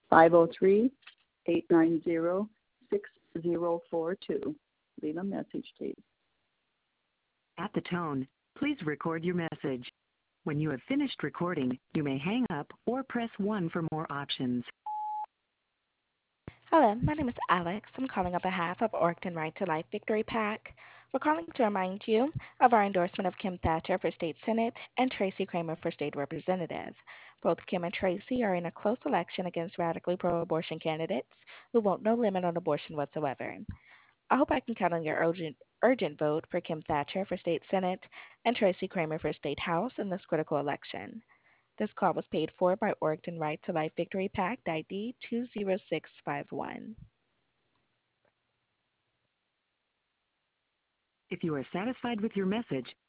503-890-6042. Leave a message, please. At the tone, please record your message. When you have finished recording, you may hang up or press 1 for more options. Hello, my name is Alex. I'm calling on behalf of Oregon Right to Life Victory PAC. We're calling to remind you of our endorsement of Kim Thatcher for State Senate and Tracy Kramer for State Representative. Both Kim and Tracy are in a close election against radically pro-abortion candidates who want no limit on abortion whatsoever. I hope I can count on your urgent vote for Kim Thatcher for State Senate and Tracy Kramer for State House in this critical election. This call was paid for by Oregon Right to Life Victory PAC ID 20651. If you are satisfied with your message,